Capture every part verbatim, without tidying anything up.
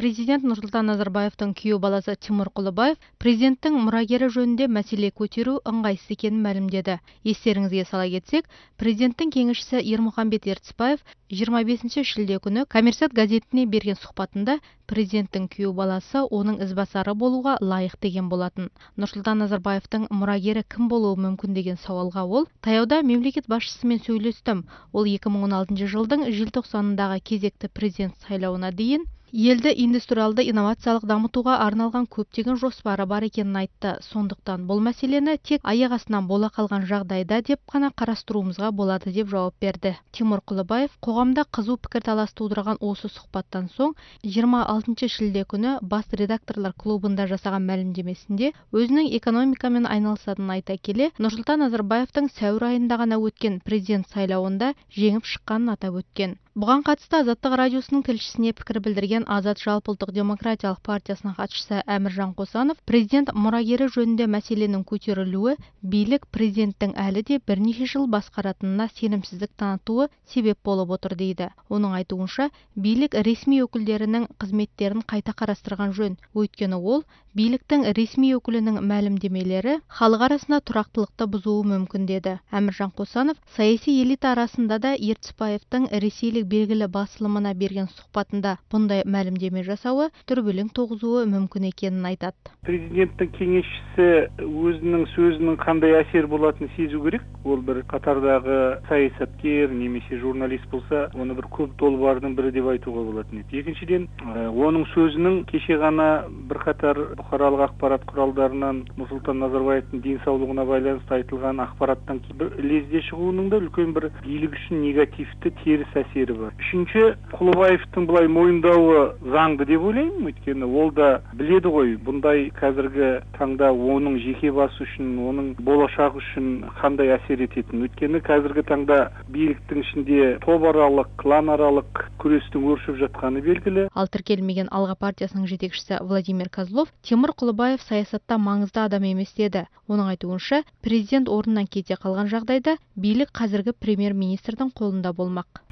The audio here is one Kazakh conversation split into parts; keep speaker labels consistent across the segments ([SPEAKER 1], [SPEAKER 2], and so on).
[SPEAKER 1] Президент Нұрсұлтан Назарбаевтың күйеу баласы Тимур Құлыбаев президенттің мұрагері жөнінде мәселе көтеру ыңғайсыз екенін мәлімдеді. Естеріңізге сала кетсек, президенттің кеңесшісі Ермұхамбет Ертісбаев жиырма бесінші шілде күні Коммерсант газетіне берген сұхбатында президенттің күйеу баласы оның ізбасары болуға лайық деген болатын. Нұрсұлтан Назарбаевтың мұрагері кім болуы мүмкін деген сауалға ол, таяуда мемлекет басшысымен сөйлестім. Ол екі мың он алтыншы жылдың желтоқсанындағы кезекті президент сайлауына дейін елді индустриалды инновациялық дамытуға арналған көптеген жоспары бар екенін айтты. Сондықтан бұл мәселені тек аяқ астынан бола қалған жағдайда деп қана қарастыруымызға болады деп жауап берді. Тимур Құлыбаев қоғамда қызу пікірталас тудырған осы сұхбаттан соң жиырма алтыншы шілде күні бас редакторлар клубында жасаған мәлімдемесінде өзінің экономикамен айналысатынын айта келе, Нұрсұлтан Назарбаевтың сәуір айында ғана өткен президент сайлауында жеңіп шыққанын атап өткен. Бұған қатысты Азаттық радиосының тілшісіне пікір білдірген Азат жалпыұлттық демократиялық партиясының хатшысы Әміржан Қосанов, президент мұрагері жөнінде мәселенің көтерілуі билік президенттің әлі де бірнеше жыл басқаратынына сенімсіздік танытуы себеп болып отыр дейді. Оның айтуынша, билік ресми өкілдерінің қызметтерін қайта қарастырған жөн. Өйткені ол биліктің ресми өкілінің мәлімдемелері халық арасында тұрақтылықты бұзуы мүмкін деді. Әміржан Қосанов саяси элита арасында да Ертісбаевтың ресейлік белгілі басылымына берген сұхбатында бұндай мәлімдеме жасауы дүрбелең туғызуы мүмкін екенін айтады.
[SPEAKER 2] Президенттің кеңесшісі өзінің сөзінің қандай әсер болатынын сезу керек. Ол бір қатардағы саясаткер немесе журналист болса, оны бір көп долбардың бірі деп айтуға болатын еді. Екіншіден, оның сөзінің кеше ғана бірқатар бұқаралық ақпарат құралдарынан Нұрсұлтан Назарбаевтың денсаулығына байланысты айтылған ақпараттан бір лезде шығуының да үлкен бір билік үшін негативті теріс әсері бар. Үшінші, Құлыбаевтың бұлай мойындауы заңды деп ойлаймын, өйткені ол да біледі ғой, бұндай қазіргі таңда оның жеке басы үшін, оның болашағы үшін қандай әсер ететінін. Өйткені қазіргі таңда биліктің ішінде топаралық, кланаралық күрестің өршіп жатқаны белгілі.
[SPEAKER 1] Ал тіркелмеген Алға партиясының жетекшісі Владимир Козлов Тимур Құлыбаев саясатта маңызды адам емес деді. Оның айтуынша, президент орнынан кете қалған жағдайда билік қазіргі премьер-министрдің қолында болмақ.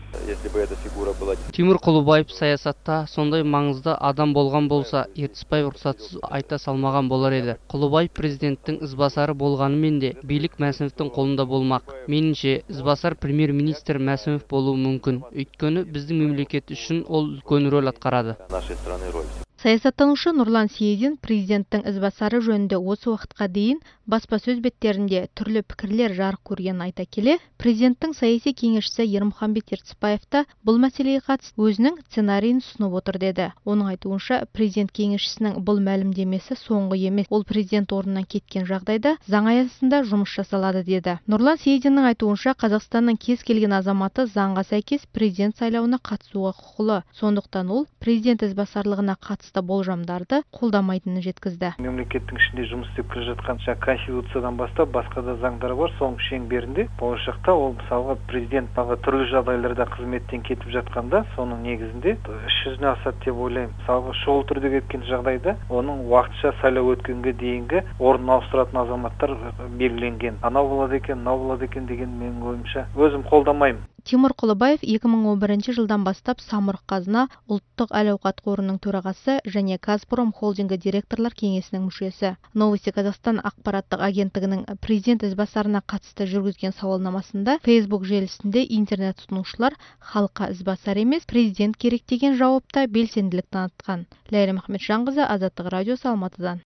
[SPEAKER 3] Тимур Құлыбаев саясатта сондай маңызды адам болған болса, Ертісбаев рұқсатсыз айта салмаған болар еді. Құлыбаев президенттің ізбасары болғанымен де билік Мәсімовтің қолында болмақ. Меніңше, ізбасар премьер-министр Мәсімов болуы мүмкін. Өйткені біздің мемлекет үшін ол үлкен рөл атқарады.
[SPEAKER 1] Саясаттанушы Нұрлан Сейдин президенттің ізбасары жөнінде осы уақытқа дейін баспасөз беттерінде түрлі пікірлер жарық көргенін айта келе, президенттің саяси кеңесшісі Ермұхамбет Ертісбаев та бұл мәселеге қатысты өзінің сценарийін ұсынып отыр деді. Оның айтуынша, президент кеңесшісінің бұл мәлімдемесі соңғы емес. Ол президент орнынан кеткен жағдайда заң аясында жұмыс жасалады деді. Нұрлан Сейдиннің айтуынша, Қазақстанның кез келген азаматы заңға сәйкес президент сайлауына қатысуға құқылы. Сондықтан ол президент ізбасарлығына қатысты болжамдарды қолдамайтынын жеткізді.
[SPEAKER 2] Мемлекеттің ішінде жұмыс істеп келе жатқан конституциядан бастап басқа да заңдар бар. Соның шеңберінде болашақта ол мысалға президент түрлі жағдайларда қызметтен кетіп жатқанда, соның негізінде іс жүзіне асады деп ойлаймын. Мысалға шұғыл түрде кеткен жағдайда оның уақытша сайлау өткенге дейінгі орнын ауыстыратын азаматтар белгіленген. Анау болады екен, мынау болады екен деген менің ойымша өзім қолдамаймын.
[SPEAKER 1] Тимур Құлыбаев екі мың он бірінші жылдан бастап Самұрық Қазына ұлттық әл-ауқат қорының төрағасы және Казпром холдингі директорлар кеңесінің мүшесі. Новости Казахстан ақпараттық агенттігінің президент ізбасарына қатысты жүргізген сауалнамасында Facebook желісінде интернет тұтынушылар халыққа ізбасар емес, президент керек деген жауапта белсенділік танытқан. Ләйлім Ахметжанқызы, Азаттық радиосы, Алматыдан.